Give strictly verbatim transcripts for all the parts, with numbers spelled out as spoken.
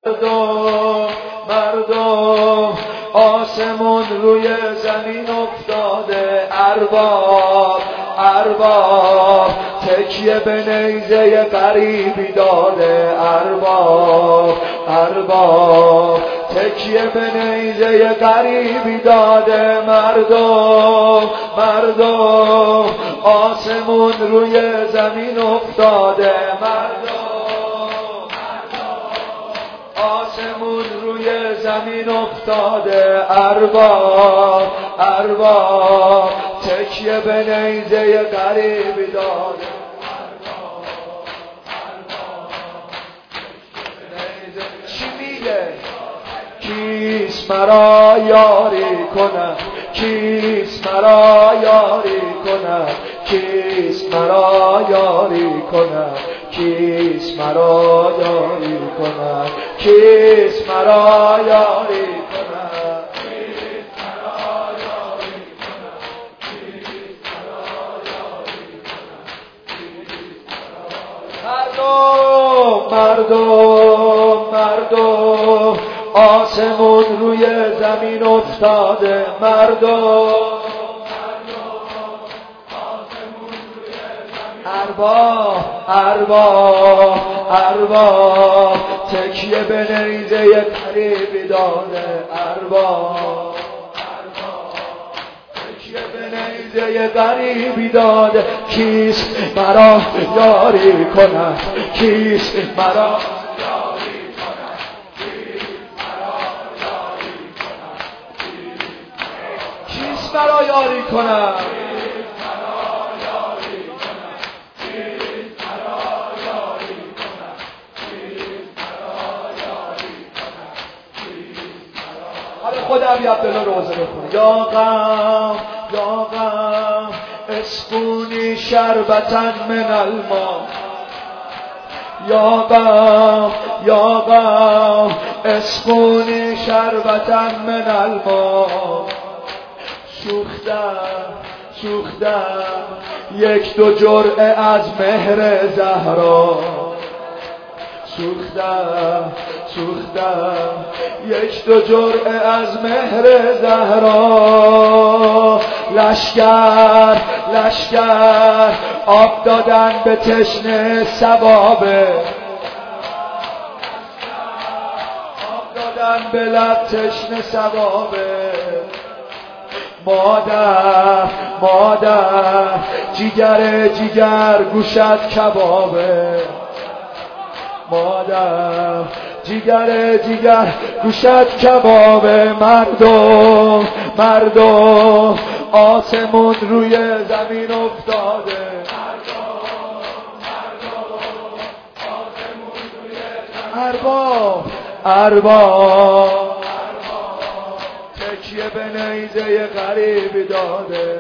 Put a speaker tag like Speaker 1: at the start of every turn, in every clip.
Speaker 1: مردم مردم آسمون روی زمین افتاده، ارباب ارباب تکیه به نیزه غریبی داده، ارباب ارباب تکیه به نیزه غریبی داده. مردم مردم آسمون روی زمین افتاده، مردم آسمون روی زمین افتاده، ارباب ارباب تکیه به نیزه غریبی داده. چی میگه؟ کیست مرا یاری کند، کیست مرا یاری کند، کیست مرا یاری کند، کیست مرا یاری کند، کیست مرا یاری کند، کیست مرا یاری کند، کیست مرا یاری کند. مردم مردم مردم آسمون روی زمین افتاده، مردم ارباب ارباب ارباب تکیه به نیزه غریبی داده، ارباب تکیه به نیزه غریبی داده. کیست مرا یاری کند، کیست مرا یاری کند، کیست مرا یاری کند. خود ابی عبدالله روزه بخونه. یا غم یا غم اسقونی شربتن من الماء، یا غم یا غم اسقونی شربتن من الماء. سوختم سوختم یک دو جرعه از مهر زهرا، سوختم سوختم یک دو جرعه از مهر زهرا. لشکر لشکر آب دادن به تشنه ثوابه، آب دادن به لب تشنه ثوابه. مادر مادر جیگر جیگر گوشت کبابه، مادر جیگر جیگر گوشت کبابه. مردم مردم آسمون روی زمین افتاده، ارباب ارباب تکیه به نیزه غریبی داده،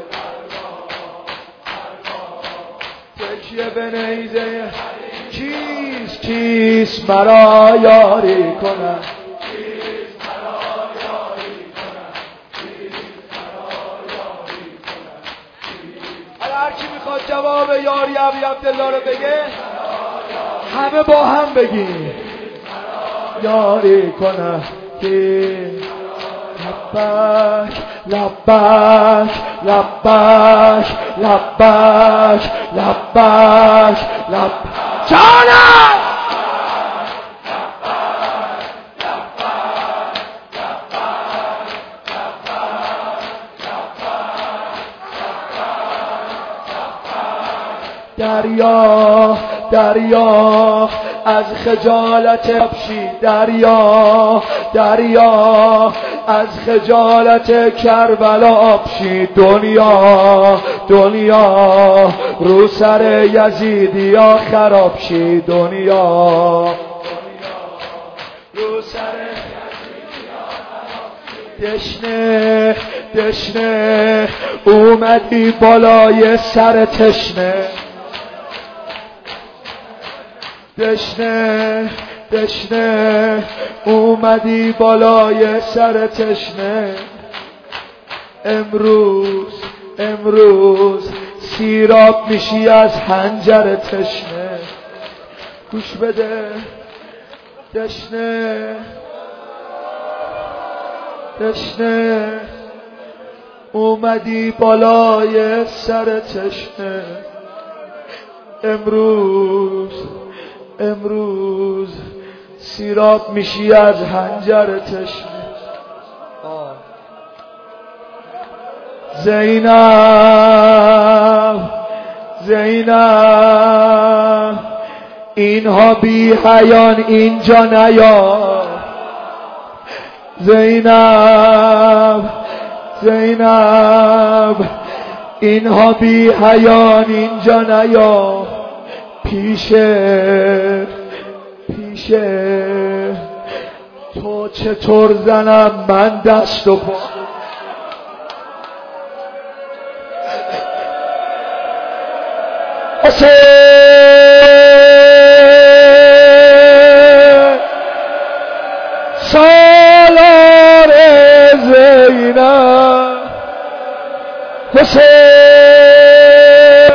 Speaker 1: تکیه به نیزه. کیست کیست مرا یاری کند، کیست مرا یاری کند، کیست مرا یاری کند. حالا هر کی میخواد جواب یاری ابی عبدالله رو بگه، همه با هم بگیم. یاری کند که لبک لبک لبک لبک لبک لبک جانم. دریا دریا از خجالت ابشی، دریا دریا از خجالت کربلا آبشی. دنیا دنیا رو سر یزیدیا خراب شی، دنیا رو سر دشنه دشنه اومدی بالای سر تشنه، دشنه دشنه اومدی بالای سر تشنه. امروز امروز سیراب میشی از حنجر تشنه. گوش بده تشنه تشنه اومدی بالای سر تشنه امروز امروز سیراب میشی از حنجر تشنه زینب زینب اینها بی حیان اینجا نیا زینب زینب اینها بی حیان اینجا نیا پیشه پیشه تو چطور زنم من دست و پا حسین سالار زینب حسین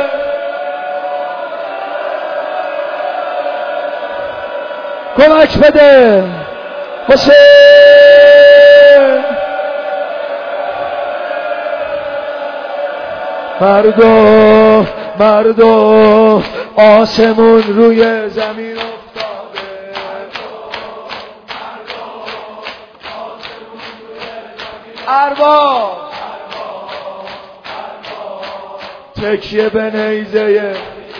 Speaker 1: کمک بده حسین مردو مردو آسمون روی زمین افتاده ارباب تکیه به نیزه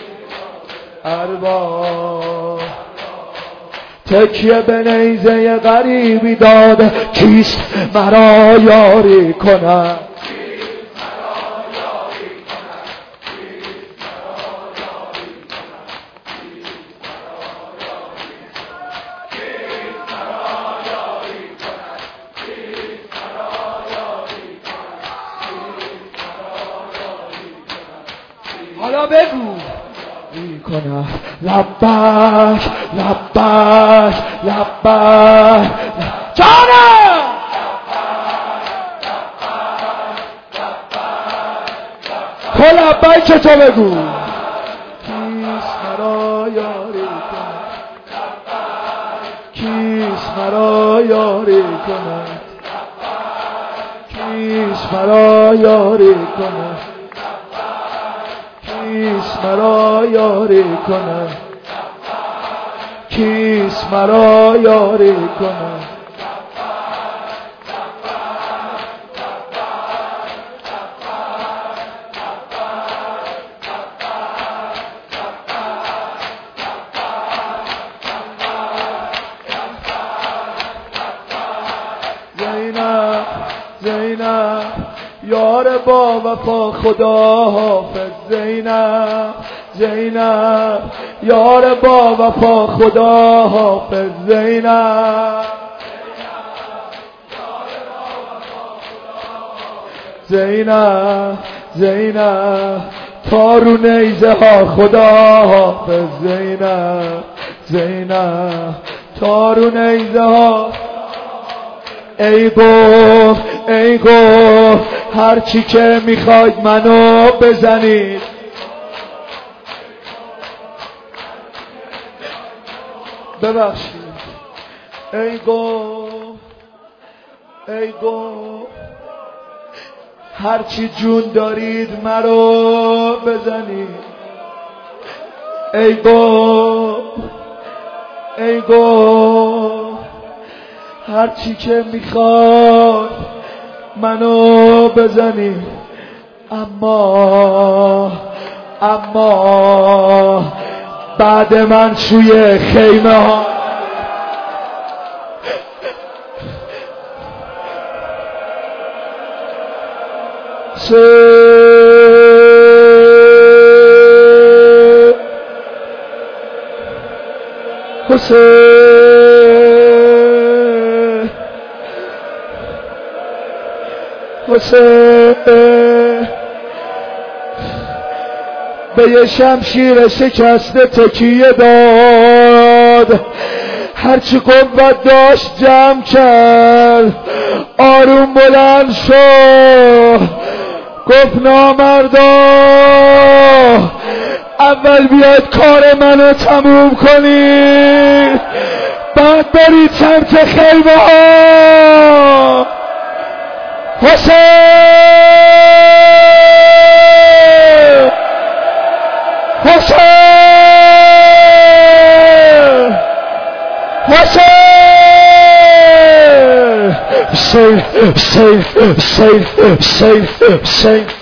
Speaker 1: ارباب تکیه به نیزه غریبی داده کیست مرا یاری کند حالا بگو میکنه لبک لبک لبک جانم تو لبک تو بگو کیست مرا یاری کند کیست مرا یاری کند کیست مرا یاری کند کیست مرا یاری کند کیست مرا یاری کند زینب زینب یار با وفا خدا حافظ زینب زینب یار با وفا خدا حافظ زینب زینب زینب تارو نیزه ها خدا حافظ زینب زینب تارو نیزه ها ای گفت ای گفت هر چی که میخواید منو بزنید ببخشید ای گفت ای گفت هر چی جون دارید مرا بزنید ای گفت ای گفت هر چی که میخواد منو بزنی اما اما بعد من توی خیمه ها حسین حسین به یه شمشیر شکسته تکیه داد هرچی قوت داشت جمع کرد آروم بلند شد گفت نامردا اول بیاید کار منو تموم کنید بعد برید سمت خیمه ها. حسین حسین حسین safe safe safe safe safe